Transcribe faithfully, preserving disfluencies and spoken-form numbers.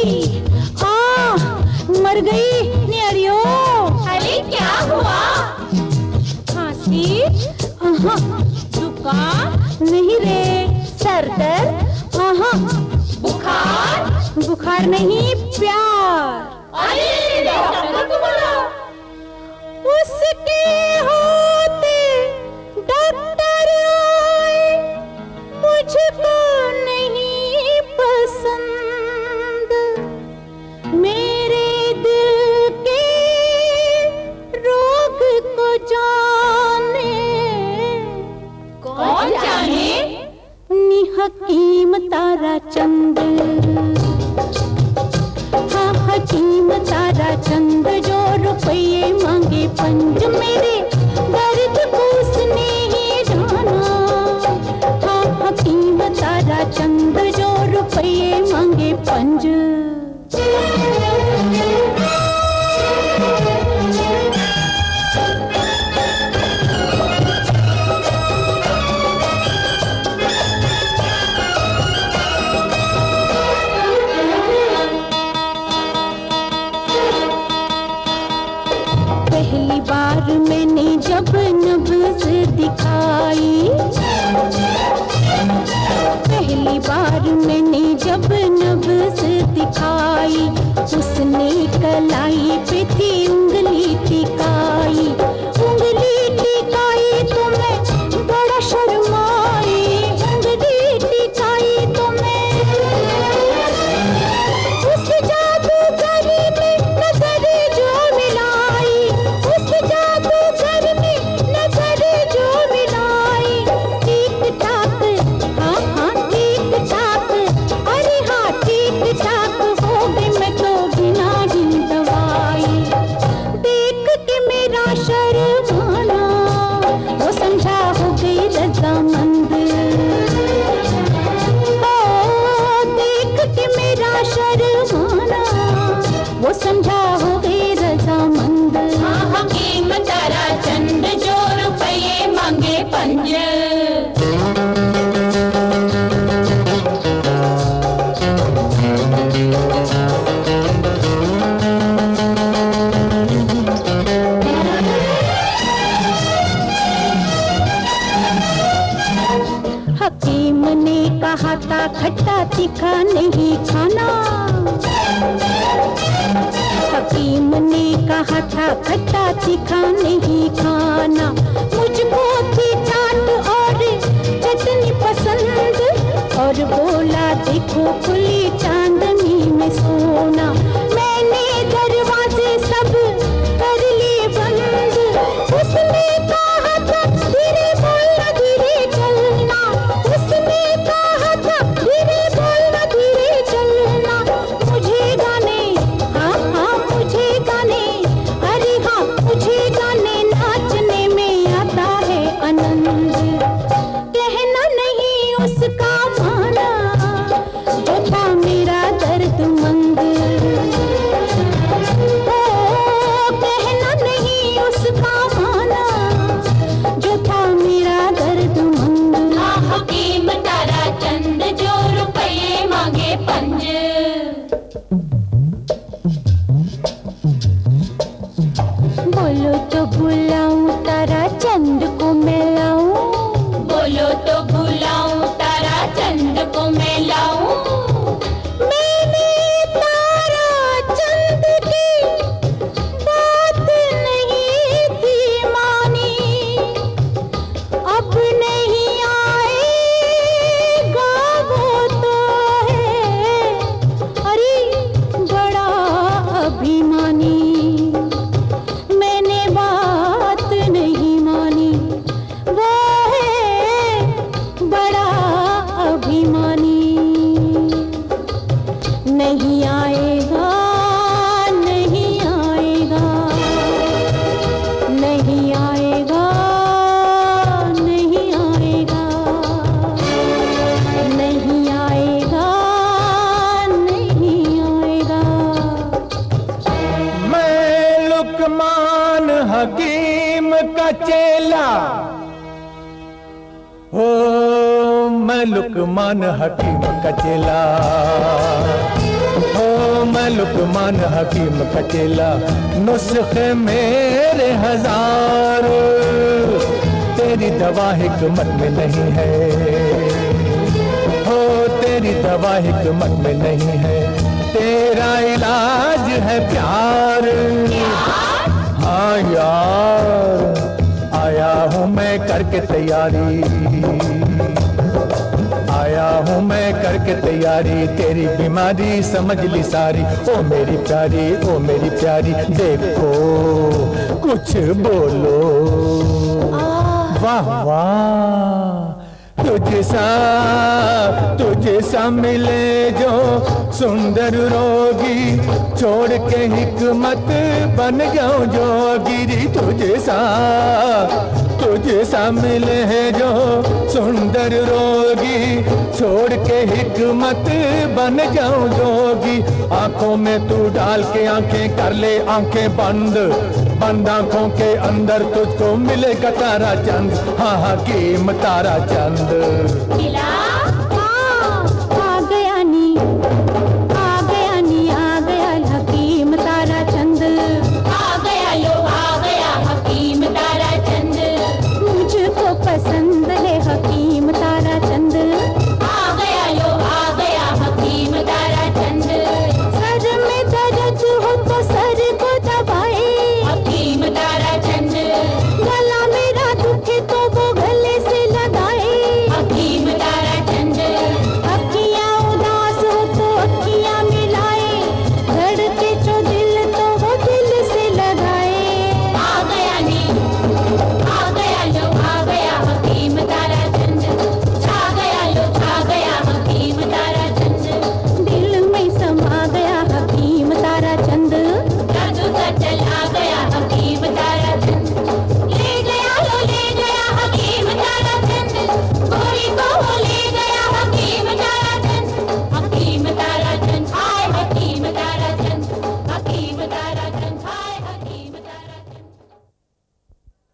आ मर गई न्यारियो। अरे क्या हुआ? खांसी, जुकाम नहीं रे, सर दर्द, बुखार? बुखार नहीं, प्यार। अरे डॉक्टर को बुलाओ। उसके होते डॉक्टर आए, मुझको नहीं पसंद। मेरे दिल के रोग को जाने, कौन जाने? नी हकीम तारा चंद, हाँ हकीम तारा चंद, जो रुपये मांगे पंज, मेरे दर्द को उसने ही जाना। हाँ हकीम तारा चंद, जो रुपये मांगे पंज। पहली बार मैंने जब नब्ज़ दिखाई, पहली बार मैंने जब नब्ज़ दिखाई, उसने कलाई पे थी उंगली टिकाई, उंगली टिकाई तो मैं बड़ा शर्माई, उंगली टिकाई तो मैं उस जादूगर ने नजर जो मिलाई, उस जादूगर ने नजर जो मिलाई। ठीक ठाक, हाँ हाँ ठीक ठाक, अरे हाँ ठीक ठाक हो गई मैं तो बिना ही दवाई। देख के मेरा शर्माना, वो समझा हो गई रजामंद। ओ देख के मेरा शर्माना, वो समझा हो गई रजामंद। हाँ हकीम तारा चंद, जो रुपये मांगे पंज। हकीम ने कहा था खट्टा तीखा नहीं खाना, हकीम ने कहा था खट्टा तीखा नहीं खाना। मुझको थी चाट और चटनी पसंद, और बोला देखो खुली चांदनी में सोना। मैंने दरवाजे सब कर लिए बंद, उसने कहा था धीरे बोलना धीरे चलना, उसने कहा था धीरे बोलना धीरे चलना। मुझे गाने, हाँ हाँ मुझे गाने, अरे हाँ मुझे गाने नाचने में आता है आनंद। कहना नहीं उसका माना, जो था मेरा दर्दमंद। ओ कहना नहीं उसका माना, जो था मेरा दर्दमंद। हाँ हकीम तारा चंद, जो रुपये मांगे पंज। बोलो तो बुलाऊं तारा चंद को मैं लाऊं, बोलो तो बुलाऊं तारा चंद को मैं लाऊं। मैंने तारा चंद की बात नहीं थी मानी, अब नहीं आएगा वो तो है, अरे बड़ा अभिमानी। मैंने बात नहीं मानी, वो है बड़ा अभिमानी। नहीं आएगा, नहीं आएगा, नहीं आएगा, नहीं आएगा, नहीं आएगा, नहीं आएगा। मैं लुकमान हकीम का चेला, हो मैं लुकमान हकीम का चेला, हो मैं लुकमान हकीम का चेला, नुस्खे मेरे हजार, तेरी दवा हिकमत में नहीं है, हो तेरी दवा हिकमत में नहीं है, तेरा इलाज है प्यार। हाँ यार, आया हूँ मैं करके तैयारी, आया हूँ मैं करके तैयारी, तेरी बीमारी समझ ली सारी। ओ मेरी प्यारी, ओ मेरी प्यारी, देखो कुछ बोलो। वाह वाह, तुझे सा तुझे सा मिले जो सुंदर रोगी, छोड़ के हिकमत बन जाऊं जोगिरी। तुझे सा तुझे सा मिले हैं जो सुंदर रोगी, छोड़ के हिकमत बन जाऊं जोगी। आंखों में तू डाल के आंखें कर ले आंखें बंद, बंद आंखों के अंदर तुझको मिलेगा तारा चंद। हाँ हकीम तारा चंद। खिला